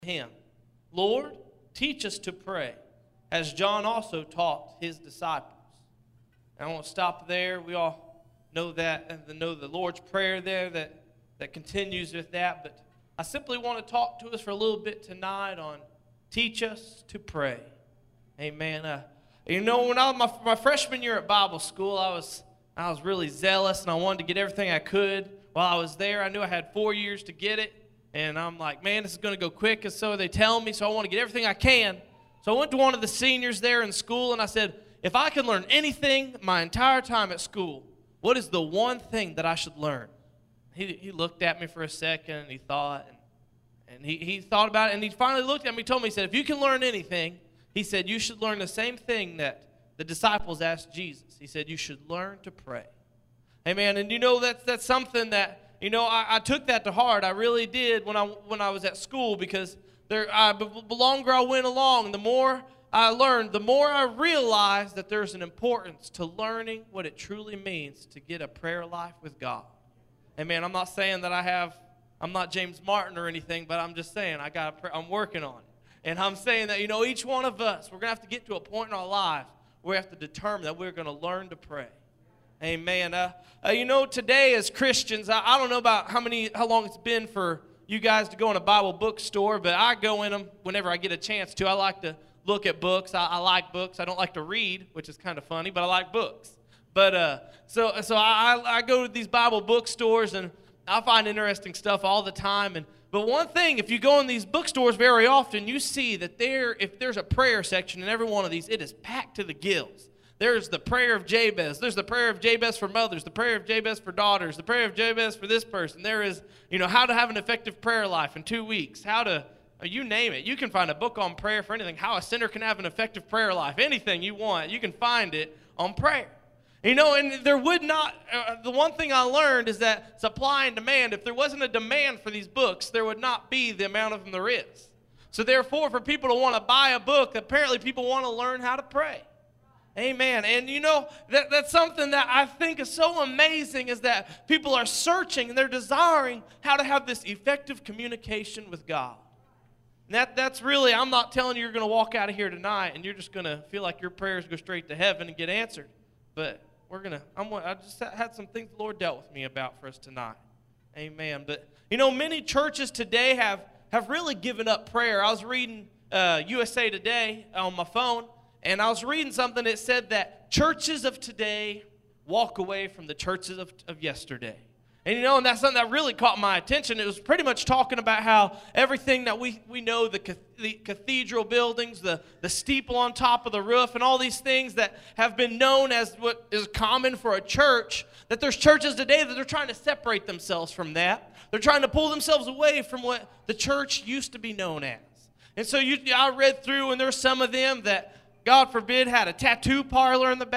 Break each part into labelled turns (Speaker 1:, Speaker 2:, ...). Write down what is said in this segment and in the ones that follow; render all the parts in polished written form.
Speaker 1: him, Lord, teach us to pray, as John also taught his disciples. And I won't stop there. We all know that, and know the Lord's Prayer there that continues with that. But I simply want to talk to us for a little bit tonight on teach us to pray. Amen. When I was my freshman year at Bible school, I was really zealous, and I wanted to get everything I could while I was there. I knew I had 4 years to get it. And I'm like, man, this is going to go quick, and so they tell me, so I want to get everything I can. So I went to one of the seniors there in school, and I said, if I could learn anything my entire time at school, what is the one thing that I should learn? He looked at me for a second, and he thought, and he thought about it, and he finally looked at me and told me, he said, if you can learn anything, he said, you should learn the same thing that the disciples asked Jesus. He said, you should learn to pray. Amen. And that's something that, I took that to heart. I really did when I was at school, because the longer I went along, the more I learned, the more I realized that there's an importance to learning what it truly means to get a prayer life with God. Amen. I'm not saying that I'm not James Martin or anything, but I'm just saying I'm working on it. And I'm saying that, each one of us, we're going to have to get to a point in our lives where we have to determine that we're going to learn to pray. Amen. Today as Christians, I don't know about how long it's been for you guys to go in a Bible bookstore, but I go in them whenever I get a chance to. I like to look at books. I like books. I don't like to read, which is kind of funny, but I like books. But so I go to these Bible bookstores, and I find interesting stuff all the time. But one thing, if you go in these bookstores very often, you see that if there's a prayer section in every one of these, it is packed to the gills. There's the prayer of Jabez. There's the prayer of Jabez for mothers, the prayer of Jabez for daughters, the prayer of Jabez for this person. There is, how to have an effective prayer life in 2 weeks, you name it. You can find a book on prayer for anything, how a sinner can have an effective prayer life. Anything you want, you can find it on prayer. And there would not, the one thing I learned is that supply and demand, if there wasn't a demand for these books, there would not be the amount of them there is. So therefore, for people to want to buy a book, apparently people want to learn how to pray. Amen. And that's something that I think is so amazing, is that people are searching and they're desiring how to have this effective communication with God. And that's really, I'm not telling you you're going to walk out of here tonight and you're just going to feel like your prayers go straight to heaven and get answered. But I just had some things the Lord dealt with me about for us tonight. Amen. But, many churches today have really given up prayer. I was reading USA Today on my phone, and I was reading something that said that churches of today walk away from the churches of yesterday. And that's something that really caught my attention. It was pretty much talking about how everything that we know, the cathedral buildings, the steeple on top of the roof, and all these things that have been known as what is common for a church, that there's churches today that are trying to separate themselves from that. They're trying to pull themselves away from what the church used to be known as. And so I read through, and there's some of them that, God forbid, had a tattoo parlor in the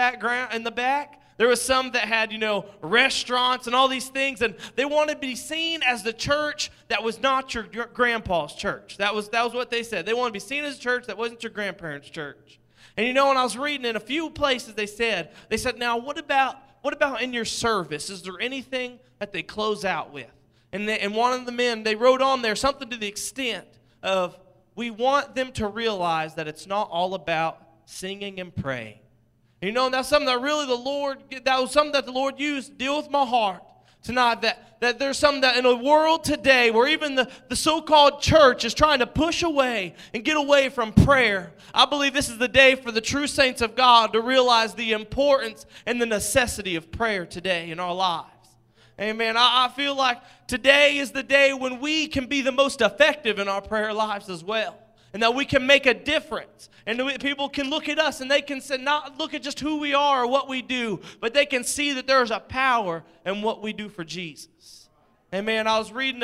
Speaker 1: back. There was some that had, restaurants and all these things, and they wanted to be seen as the church that was not your grandpa's church. That was what they said. They wanted to be seen as a church that wasn't your grandparents' church. And when I was reading in a few places, they said, now what about in your service? Is there anything that they close out with? And one of the men, they wrote on there something to the extent of, we want them to realize that it's not all about singing and praying. And that's something that really that was something that the Lord used to deal with my heart tonight, that there's something that in a world today where even the so-called church is trying to push away and get away from prayer. I believe this is the day for the true saints of God to realize the importance and the necessity of prayer today in our lives. Amen. I feel like today is the day when we can be the most effective in our prayer lives as well. And that we can make a difference. And people can look at us and they can not look at just who we are or what we do, but they can see that there's a power in what we do for Jesus. Amen. I was reading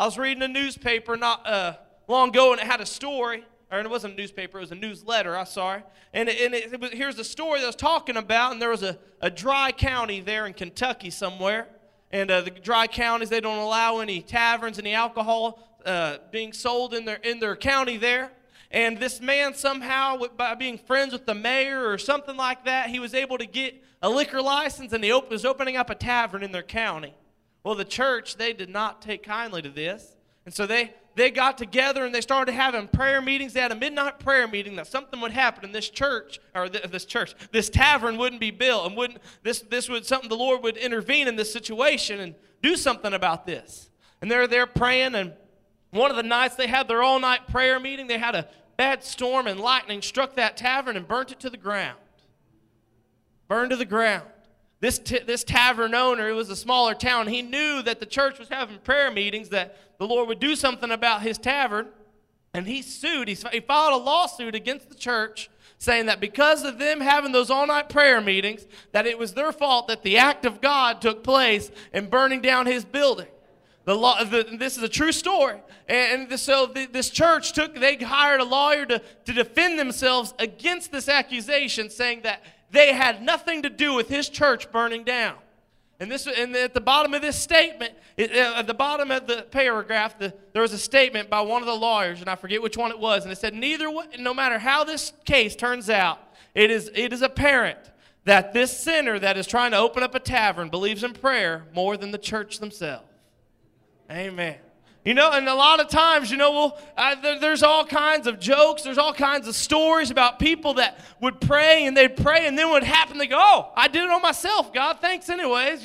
Speaker 1: a newspaper not long ago, and it had a story. Or it wasn't a newspaper, it was a newsletter, I'm sorry. And here's a story that was talking about, and there was a dry county there in Kentucky somewhere. And the dry counties, they don't allow any taverns, any alcohol being sold in their county there. And this man somehow, by being friends with the mayor or something like that, he was able to get a liquor license, and he was opening up a tavern in their county. Well, the church, they did not take kindly to this. And so they got together and they started having prayer meetings. They had a midnight prayer meeting that something would happen in this church, or this tavern wouldn't be built, and something the Lord would intervene in this situation and do something about this. And they're there praying, and one of the nights they had their all-night prayer meeting, they had a bad storm and lightning struck that tavern and burnt it to the ground. Burned to the ground. This tavern owner, it was a smaller town, he knew that the church was having prayer meetings, that the Lord would do something about his tavern, and he sued. He filed a lawsuit against the church, saying that because of them having those all-night prayer meetings, that it was their fault that the act of God took place in burning down his building. This is a true story. So this church they hired a lawyer to defend themselves against this accusation, saying that they had nothing to do with his church burning down. And at the bottom of this statement, at the bottom of the paragraph, there was a statement by one of the lawyers, and I forget which one it was, and it said, no matter how this case turns out, it is apparent that this sinner that is trying to open up a tavern believes in prayer more than the church themselves. Amen. And a lot of times, there's all kinds of jokes, there's all kinds of stories about people that would pray, and they'd pray, and then what happened, they go, oh, I did it on myself, God, thanks anyways.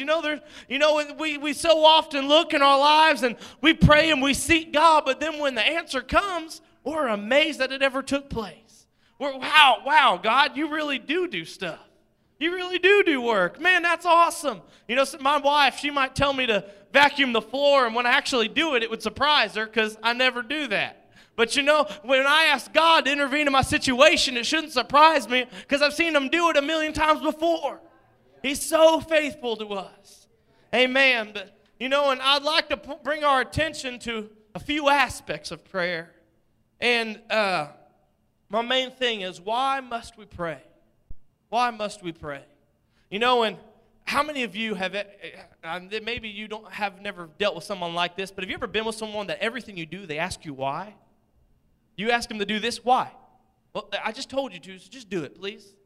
Speaker 1: We so often look in our lives, and we pray, and we seek God, but then when the answer comes, we're amazed that it ever took place. Wow, God, you really do stuff. You really do work. Man, that's awesome. So my wife, she might tell me to vacuum the floor, and when I actually do it, it would surprise her because I never do that. But when I ask God to intervene in my situation, it shouldn't surprise me because I've seen him do it a million times before. He's so faithful to us. Amen. But, and I'd like to bring our attention to a few aspects of prayer. And my main thing is, why must we pray? Why must we pray? And how many of you have, maybe you have never dealt with someone like this, but have you ever been with someone that everything you do, they ask you why? You ask them to do this, why? Well, I just told you to, so just do it, please.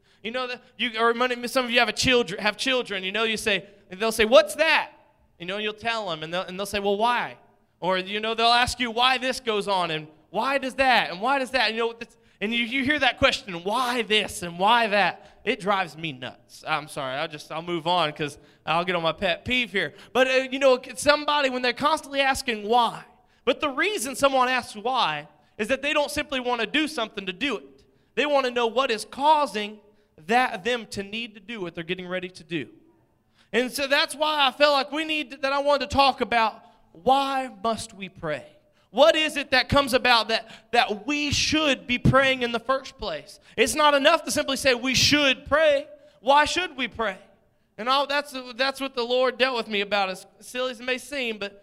Speaker 1: Some of you have children, you say, they'll say, what's that? And you'll tell them, and they'll say, well, why? Or, they'll ask you why this goes on, and why does that, and why does that? And you hear that question, why this and why that? It drives me nuts. I'm sorry, I'll move on because I'll get on my pet peeve here. But, somebody, when they're constantly asking why, but the reason someone asks why is that they don't simply want to do something to do it. They want to know what is causing them to need to do what they're getting ready to do. And so that's why I felt like I wanted to talk about why must we pray? What is it that comes about that we should be praying in the first place? It's not enough to simply say we should pray. Why should we pray? And that's what the Lord dealt with me about, as silly as it may seem. But,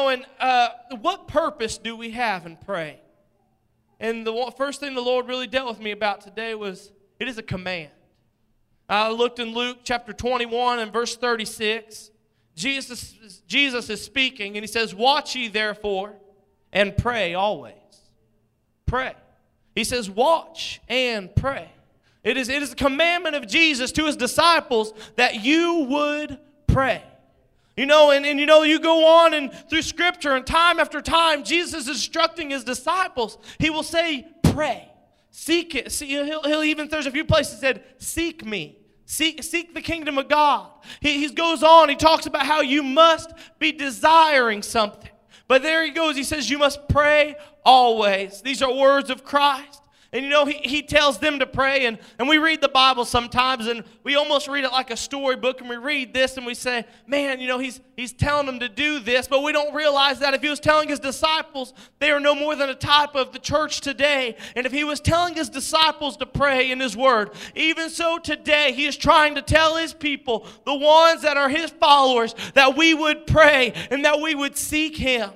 Speaker 1: what purpose do we have in praying? And the first thing the Lord really dealt with me about today was it is a command. I looked in Luke chapter 21 and verse 36. Jesus is speaking, and he says, watch ye therefore, and pray always. Pray. He says, watch and pray. It is a commandment of Jesus to his disciples that you would pray. You go on and through Scripture, and time after time, Jesus is instructing his disciples. He will say, pray. Seek it. He'll even, there's a few places that said, seek me. Seek the kingdom of God. He goes on, he talks about how you must be desiring something. But there he goes. He says, you must pray always. These are words of Christ. And he tells them to pray. And we read the Bible sometimes, and we almost read it like a storybook. And we read this, and we say, man, he's telling them to do this. But we don't realize that if he was telling his disciples, they are no more than a type of the church today. And if he was telling his disciples to pray in his word, even so today, he is trying to tell his people, the ones that are his followers, that we would pray and that we would seek him.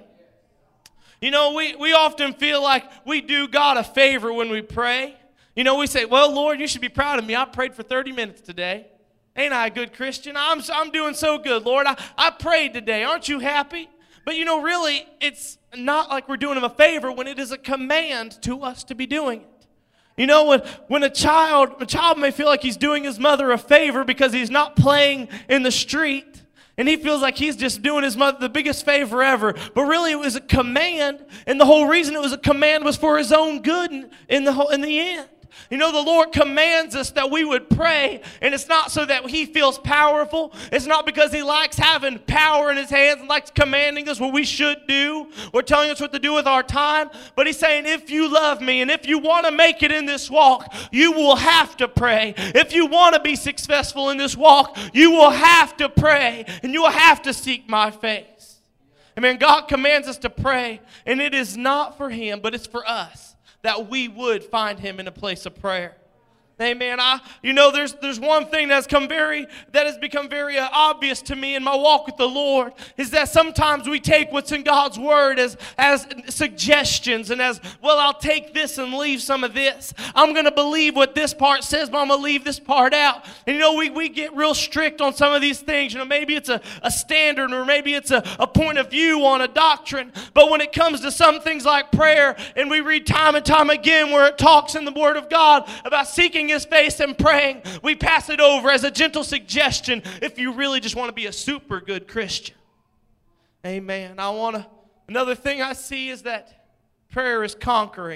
Speaker 1: We often feel like we do God a favor when we pray. We say, well, Lord, you should be proud of me. I prayed for 30 minutes today. Ain't I a good Christian? I'm doing so good, Lord. I prayed today. Aren't you happy? But, really, it's not like we're doing him a favor when it is a command to us to be doing it. When a child may feel like he's doing his mother a favor because he's not playing in the street. And he feels like he's just doing his mother the biggest favor ever. But really it was a command. And the whole reason it was a command was for his own good in the end. You know, the Lord commands us that we would pray, and it's not so that he feels powerful. It's not because he likes having power in his hands and likes commanding us what we should do or telling us what to do with our time. But he's saying, if you love me and if you want to make it in this walk, you will have to pray. If you want to be successful in this walk, you will have to pray, and you will have to seek my face. Amen. God commands us to pray, and it is not for him, but it's for us, that we would find him in a place of prayer. Amen. There's one thing that has become very obvious to me in my walk with the Lord, is that sometimes we take what's in God's word as suggestions and as, well, I'll take this and leave some of this. I'm going to believe what this part says, but I'm going to leave this part out. And we get real strict on some of these things. Maybe it's a standard, or maybe it's a point of view on a doctrine. But when it comes to some things like prayer, and we read time and time again where it talks in the Word of God about seeking his face and praying, we pass it over as a gentle suggestion if you really just want to be a super good Christian. Amen. Another thing I see is that prayer is conquering.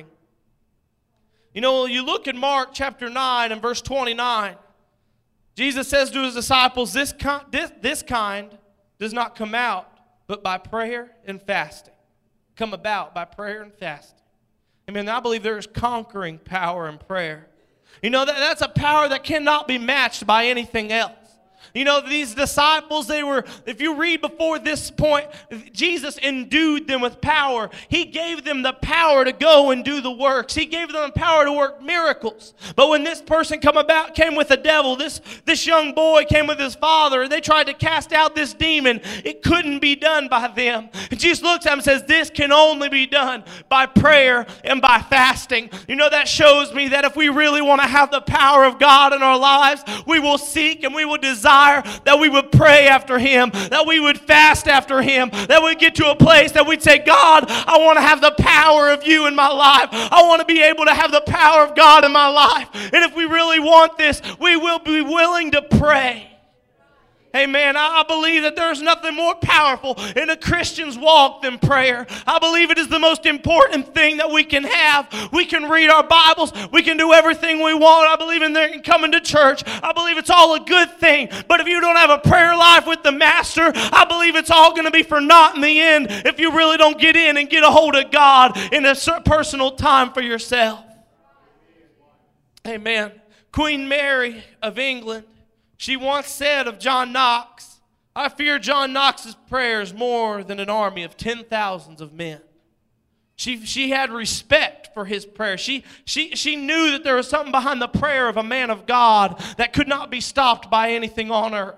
Speaker 1: You look in Mark chapter 9 and verse 29. Jesus says to his disciples, this kind does not come out but by prayer and fasting. Come about by prayer and fasting. Amen. I believe there is conquering power in prayer. That's a power that cannot be matched by anything else. These disciples, if you read before this point, Jesus endued them with power. He gave them the power to go and do the works. He gave them the power to work miracles. But when this person came with the devil, this young boy came with his father, and they tried to cast out this demon, it couldn't be done by them. And Jesus looks at him and says, this can only be done by prayer and by fasting. That shows me that if we really want to have the power of God in our lives, we will seek and we will desire that we would pray after him, that we would fast after him, that we'd get to a place that we'd say, God, I want to have the power of you in my life. I want to be able to have the power of God in my life. And if we really want this, we will be willing to pray. Amen. I believe that there's nothing more powerful in a Christian's walk than prayer. I believe it is the most important thing that we can have. We can read our Bibles. We can do everything we want. I believe in coming to church. I believe it's all a good thing. But if you don't have a prayer life with the Master, I believe it's all going to be for naught in the end if you really don't get in and get a hold of God in a personal time for yourself. Amen. Queen Mary of England, she once said of John Knox, I fear John Knox's prayers more than an army of 10,000s of men. She had respect for his prayer. She knew that there was something behind the prayer of a man of God that could not be stopped by anything on earth.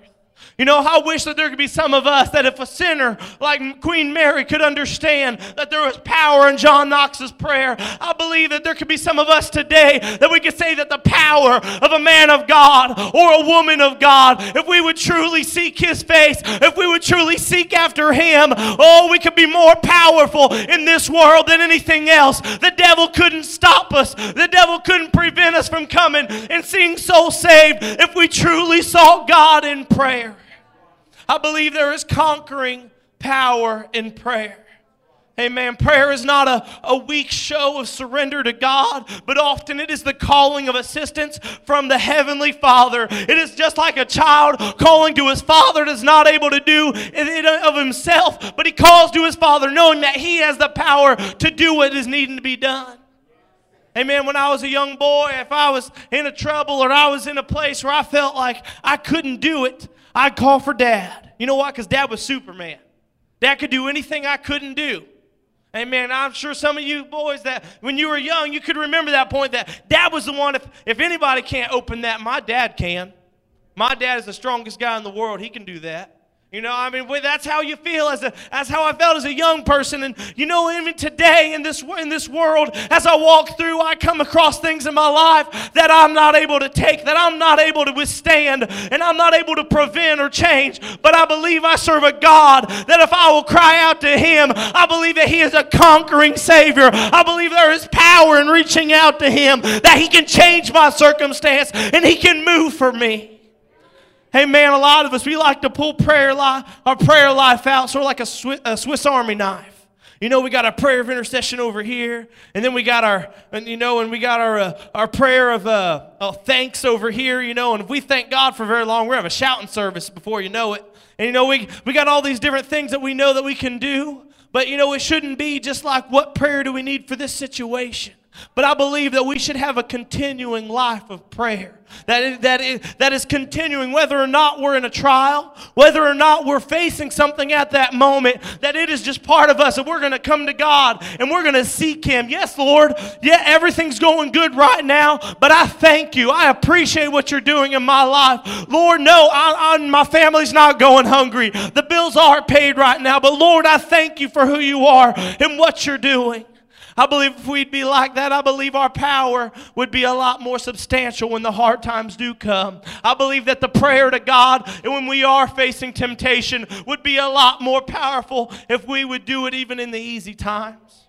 Speaker 1: I wish that there could be some of us that if a sinner like Queen Mary could understand that there was power in John Knox's prayer, I believe that there could be some of us today that we could say that the power of a man of God or a woman of God, if we would truly seek his face, if we would truly seek after him, we could be more powerful in this world than anything else. The devil couldn't stop us. The devil couldn't prevent us from coming and seeing souls saved if we truly sought God in prayer. I believe there is conquering power in prayer. Amen. Prayer is not a weak show of surrender to God, but often it is the calling of assistance from the Heavenly Father. It is just like a child calling to his father that is not able to do it of himself, but he calls to his father knowing that he has the power to do what is needing to be done. Amen. When I was a young boy, if I was in a trouble or I was in a place where I felt like I couldn't do it, I'd call for Dad. You know why? Because Dad was Superman. Dad could do anything I couldn't do. Amen. I'm sure some of you boys that when you were young, you could remember that point that Dad was the one, if anybody can't open that, my dad can. My dad is the strongest guy in the world. He can do that. That's how you feel. That's how I felt as a young person. And even today in this world, as I walk through, I come across things in my life that I'm not able to take, that I'm not able to withstand, and I'm not able to prevent or change. But I believe I serve a God that if I will cry out to him, I believe that he is a conquering Savior. I believe there is power in reaching out to him, that he can change my circumstance and he can move for me. Hey man, a lot of us, we like to pull our prayer life out sort of like a Swiss Army knife. You know, we got our prayer of intercession over here, and then we got our prayer of thanks over here, you know, and if we thank God for very long, we're going to have a shouting service before you know it. And you know, we got all these different things that we know that we can do, but you know, it shouldn't be just like, what prayer do we need for this situation? But I believe that we should have a continuing life of prayer. That is continuing, whether or not we're in a trial, whether or not we're facing something at that moment, that it is just part of us, and we're going to come to God and we're going to seek Him. Yes, Lord, yeah, everything's going good right now, but I thank you. I appreciate what you're doing in my life. Lord, no, my family's not going hungry. The bills aren't paid right now, but Lord, I thank you for who you are and what you're doing. I believe if we'd be like that, I believe our power would be a lot more substantial when the hard times do come. I believe that the prayer to God, and when we are facing temptation, would be a lot more powerful if we would do it even in the easy times.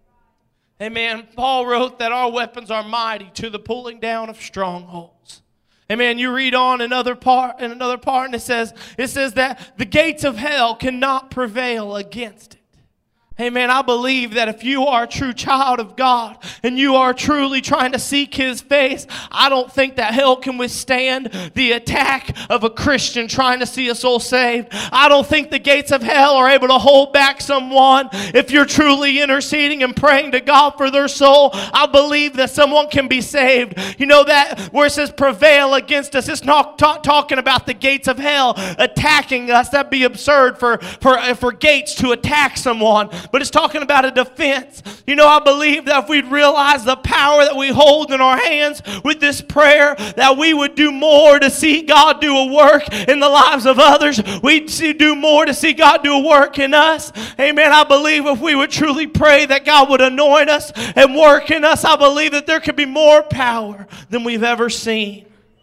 Speaker 1: Amen. Paul wrote that our weapons are mighty to the pulling down of strongholds. Amen. You read on in another part, and it says that the gates of hell cannot prevail against it. Amen. I believe that if you are a true child of God and you are truly trying to seek His face, I don't think that hell can withstand the attack of a Christian trying to see a soul saved. I don't think the gates of hell are able to hold back someone. If you're truly interceding and praying to God for their soul, I believe that someone can be saved. You know that where it says prevail against us, it's not talking about the gates of hell attacking us. That'd be absurd for gates to attack someone. But it's talking about a defense. You know, I believe that if we'd realize the power that we hold in our hands with this prayer, that we would do more to see God do a work in the lives of others. We'd do more to see God do a work in us. Amen. I believe if we would truly pray that God would anoint us and work in us, I believe that there could be more power than we've ever seen.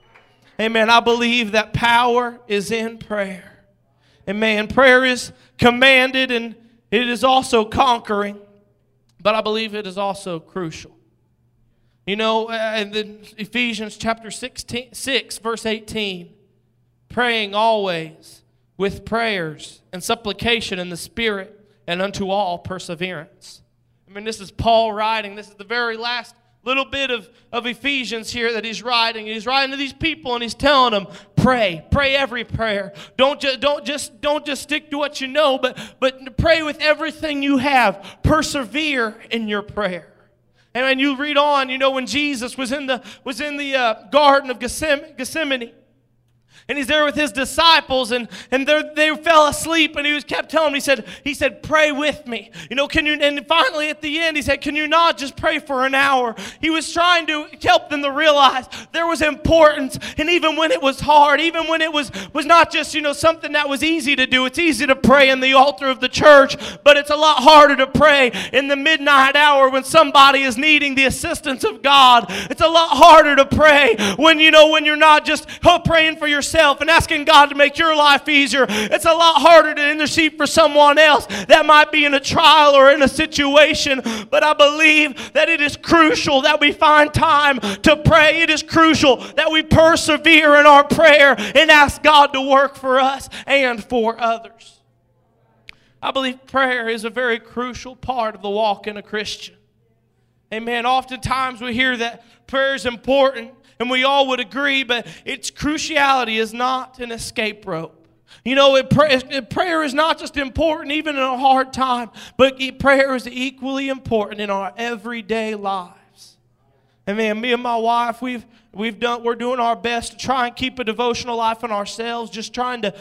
Speaker 1: Amen. I believe that power is in prayer. Amen. Prayer is commanded and it is also conquering, but I believe it is also crucial. You know, in Ephesians chapter 6, verse 18, praying always with prayers and supplication in the Spirit and unto all perseverance. I mean, this is Paul writing. This is the very last little bit of Ephesians here that he's writing. He's writing to these people and he's telling them, pray every prayer. Don't just stick to what you know, but pray with everything you have. Persevere in your prayer. And when you read on, you know, when Jesus was in the Garden of Gethsemane, and he's there with his disciples, and they fell asleep, and he kept telling them, he said, pray with me. You know, and finally at the end, he said, can you not just pray for an hour? He was trying to help them to realize there was importance, and even when it was hard, even when it was not just, you know, something that was easy to do. It's easy to pray in the altar of the church, but it's a lot harder to pray in the midnight hour when somebody is needing the assistance of God. It's a lot harder to pray when you're not just praying for yourself and asking God to make your life easier. It's a lot harder to intercede for someone else that might be in a trial or in a situation. But I believe that it is crucial that we find time to pray. It is crucial that we persevere in our prayer and ask God to work for us and for others. I believe prayer is a very crucial part of the walk in a Christian. Amen. Oftentimes we hear that prayer is important, and we all would agree, but its cruciality is not an escape rope. You know, prayer is not just important even in a hard time, but prayer is equally important in our everyday lives. And man, me and my wife, we're doing our best to try and keep a devotional life in ourselves, just trying to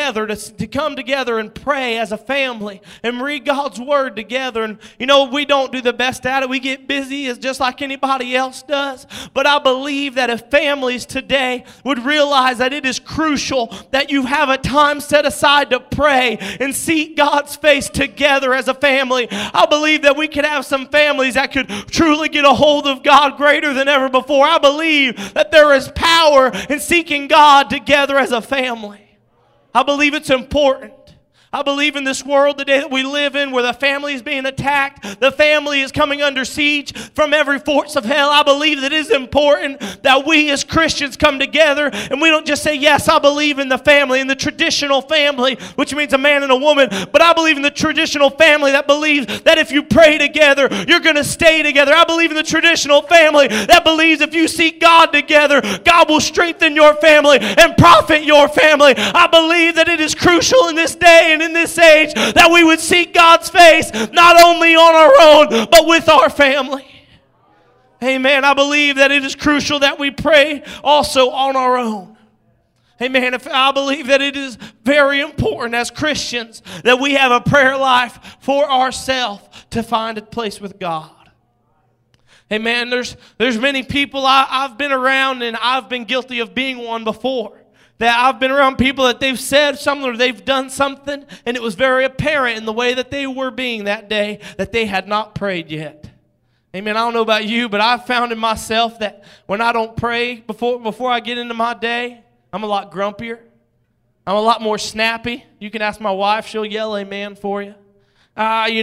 Speaker 1: come together and pray as a family and read God's Word together. And, you know, we don't do the best at it. We get busy as just like anybody else does. But I believe that if families today would realize that it is crucial that you have a time set aside to pray and seek God's face together as a family, I believe that we could have some families that could truly get a hold of God greater than ever before. I believe that there is power in seeking God together as a family. I believe it's important. I believe in this world today that we live in where the family is being attacked, the family is coming under siege from every force of hell. I believe that it is important that we as Christians come together and we don't just say, yes, I believe in the family, in the traditional family, which means a man and a woman, but I believe in the traditional family that believes that if you pray together, you're going to stay together. I believe in the traditional family that believes if you seek God together, God will strengthen your family and profit your family. I believe that it is crucial in this day and in this age that we would seek God's face not only on our own but with our family. Amen. I believe that it is crucial that we pray also on our own. Amen. I believe that it is very important as Christians that we have a prayer life for ourselves to find a place with God. Amen. There's many people I've been around, and I've been guilty of being one before. That I've been around people that they've said something or they've done something, and it was very apparent in the way that they were being that day that they had not prayed yet. Amen. I don't know about you, but I've found in myself that when I don't pray before I get into my day, I'm a lot grumpier. I'm a lot more snappy. You can ask my wife; she'll yell amen for you. When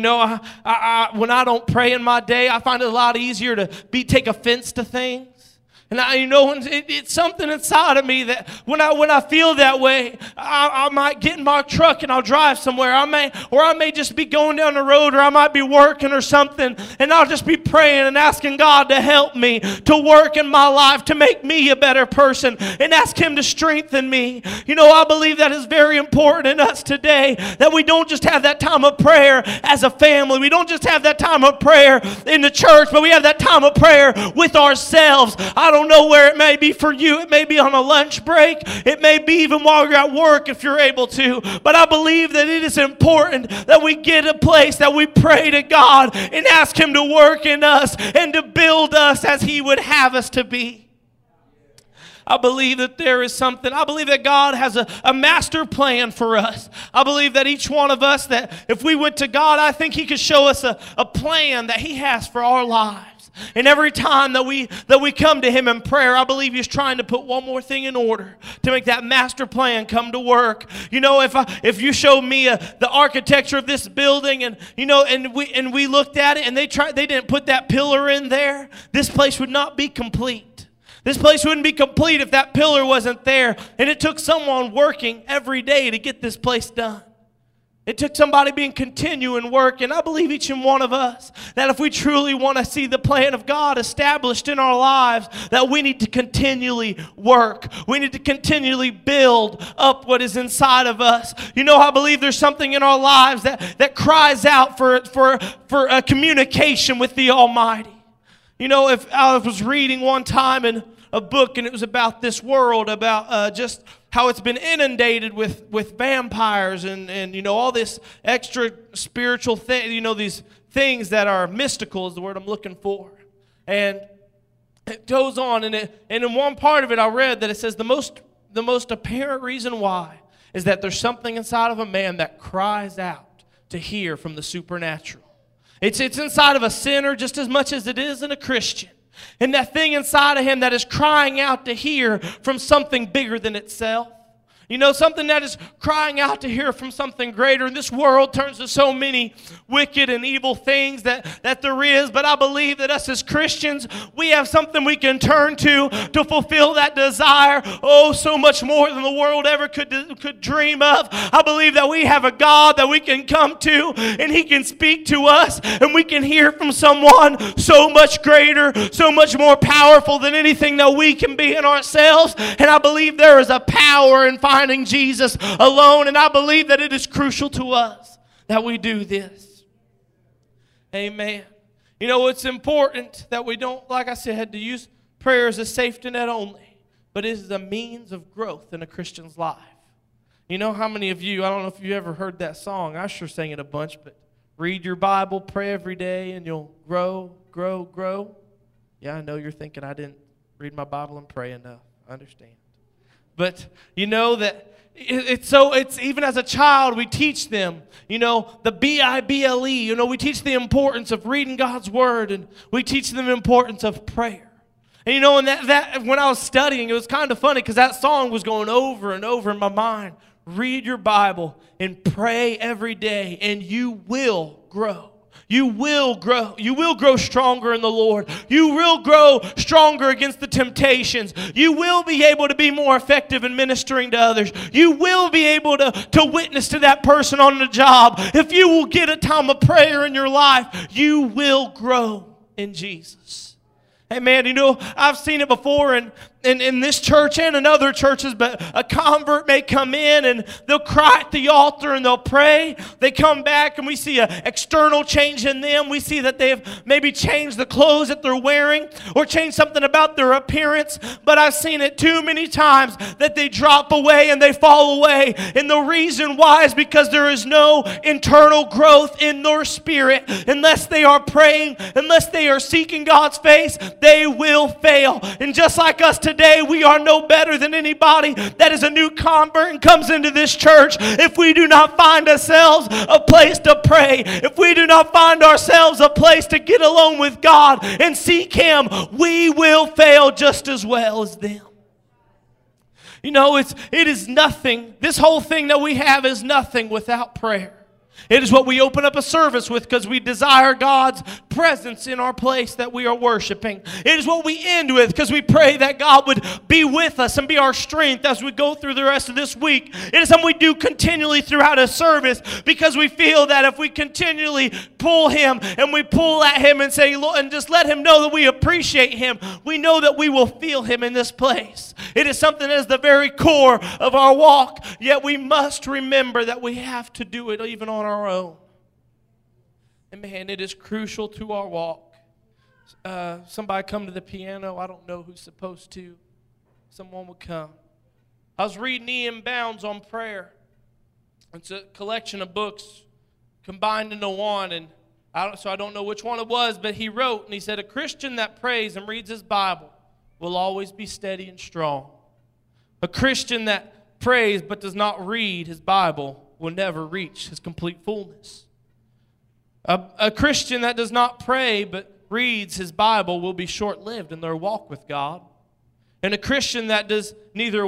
Speaker 1: I don't pray in my day, I find it a lot easier to take offense to things. And it's something inside of me that when I feel that way, I might get in my truck and I'll drive somewhere. I may just be going down the road, or I might be working or something, and I'll just be praying and asking God to help me to work in my life to make me a better person and ask Him to strengthen me. I believe that is very important in us today, that we don't just have that time of prayer as a family. We don't just have that time of prayer in the church, but we have that time of prayer with ourselves. I don't know where it may be for you. It may be on a lunch break. It may be even while you're at work if you're able to. But I believe that it is important that we get a place that we pray to God and ask Him to work in us and to build us as He would have us to be. I believe that there is something. I believe that God has a master plan for us. I believe that each one of us, that if we went to God, I think He could show us a plan that He has for our lives. And every time that we come to Him in prayer, I believe He's trying to put one more thing in order to make that master plan come to work. If you showed me the architecture of this building, and we looked at it, and they didn't put that pillar in there, this place would not be complete. This place wouldn't be complete if that pillar wasn't there. And it took someone working every day to get this place done. It took somebody being continuing work. And I believe each and one of us, that if we truly want to see the plan of God established in our lives, that we need to continually work. We need to continually build up what is inside of us. I believe there's something in our lives that cries out for a communication with the Almighty. If I was reading one time in a book, and it was about this world, about just how it's been inundated with vampires and all this extra spiritual thing, these things that are mystical is the word I'm looking for. And it goes on, and in one part of it I read that it says the most apparent reason why is that there's something inside of a man that cries out to hear from the supernatural. It's inside of a sinner just as much as it is in a Christian. And that thing inside of him that is crying out to hear from something bigger than itself. Something that is crying out to hear from something greater. And this world turns to so many wicked and evil things that there is. But I believe that us as Christians, we have something we can turn to fulfill that desire. Oh, so much more than the world ever could dream of. I believe that we have a God that we can come to, and He can speak to us, and we can hear from someone so much greater, so much more powerful than anything that we can be in ourselves. And I believe there is a power in finding Jesus alone, and I believe that it is crucial to us that we do this. Amen. It's important that we don't, like I said, to use prayer as a safety net only, but it is a means of growth in a Christian's life. How many of you, I don't know if you ever heard that song, I sure sang it a bunch, but read your Bible, pray every day, and you'll grow, grow, grow. Yeah, I know you're thinking I didn't read my Bible and pray enough. I understand. But that it's even as a child we teach them, the Bible, we teach the importance of reading God's Word, and we teach them the importance of prayer. And and that when I was studying, it was kind of funny because that song was going over and over in my mind read your Bible, and pray every day, and you will grow. You will grow. You will grow stronger in the Lord. You will grow stronger against the temptations. You will be able to be more effective in ministering to others. You will be able to witness to that person on the job. If you will get a time of prayer in your life, you will grow in Jesus. Hey man, I've seen it before in this church and in other churches, but a convert may come in and they'll cry at the altar and they'll pray. They come back and we see an external change in them. We see that they've maybe changed the clothes that they're wearing or changed something about their appearance. But I've seen it too many times that they drop away and they fall away. And the reason why is because there is no internal growth in their spirit. Unless they are praying, unless they are seeking God's face, they will fail. And just like us today, we are no better than anybody that is a new convert and comes into this church. If we do not find ourselves a place to pray, if we do not find ourselves a place to get alone with God and seek Him, we will fail just as well as them. It is nothing. This whole thing that we have is nothing without prayer. It is what we open up a service with because we desire God's presence in our place that we are worshiping. It is what we end with because we pray that God would be with us and be our strength as we go through the rest of this week. It is something we do continually throughout a service because we feel that if we continually pull Him and we pull at Him and say, Lord, and just let Him know that we appreciate Him, we know that we will feel Him in this place. It is something that is the very core of our walk, yet we must remember that we have to do it even on our own. And man, it is crucial to our walk. Somebody come to the piano. I don't know who's supposed to. Someone would come. I was reading E.M. Bounds on prayer. It's a collection of books combined into one, and I don't know which one it was, but he wrote, and he said, a Christian that prays and reads his Bible will always be steady and strong. A Christian that prays but does not read his Bible will never reach his complete fullness. A Christian that does not pray but reads his Bible will be short-lived in their walk with God. And a Christian that does neither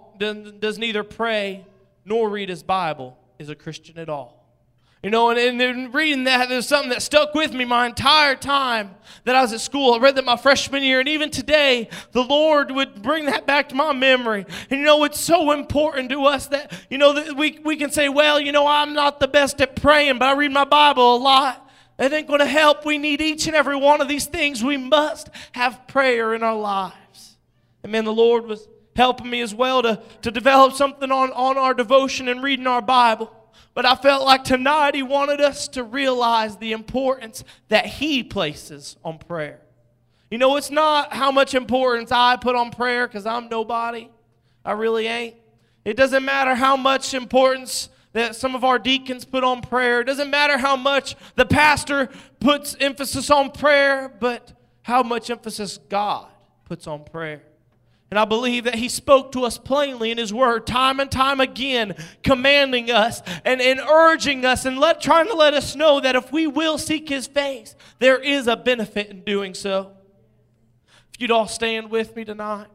Speaker 1: pray nor read his Bible is a Christian at all. And in reading that, there's something that stuck with me my entire time that I was at school. I read that my freshman year, and even today, the Lord would bring that back to my memory. And it's so important to us that, that we can say, well, I'm not the best at praying, but I read my Bible a lot. That ain't going to help. We need each and every one of these things. We must have prayer in our lives. And man, the Lord was helping me as well to develop something on our devotion and reading our Bible. But I felt like tonight He wanted us to realize the importance that He places on prayer. It's not how much importance I put on prayer because I'm nobody. I really ain't. It doesn't matter how much importance that some of our deacons put on prayer. It doesn't matter how much the pastor puts emphasis on prayer, but how much emphasis God puts on prayer. And I believe that He spoke to us plainly in His Word time and time again, commanding us and urging us and trying to let us know that if we will seek His face, there is a benefit in doing so. If you'd all stand with me tonight.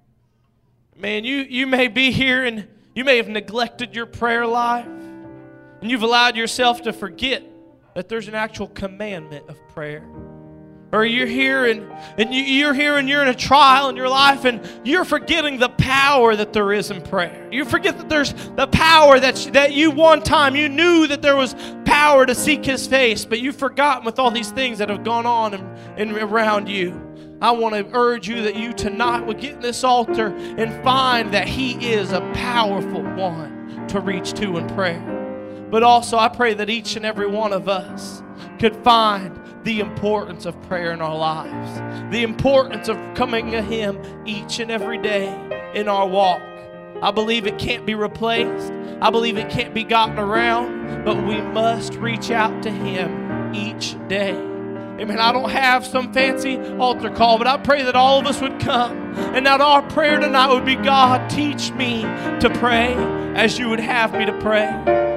Speaker 1: Man, you may be here and you may have neglected your prayer life, and you've allowed yourself to forget that there's an actual commandment of prayer. Or you're here and you're in a trial in your life and you're forgetting the power that there is in prayer. You forget that there's the power that you one time you knew that there was power to seek His face, but you've forgotten with all these things that have gone on and around you. I want to urge you that you tonight would get in this altar and find that He is a powerful one to reach to in prayer. But also I pray that each and every one of us could find the importance of prayer in our lives, the importance of coming to Him each and every day in our walk. I believe it can't be replaced. I believe it can't be gotten around, but we must reach out to Him each day. Amen. I don't have some fancy altar call, but I pray that all of us would come and that our prayer tonight would be, God, teach me to pray as You would have me to pray.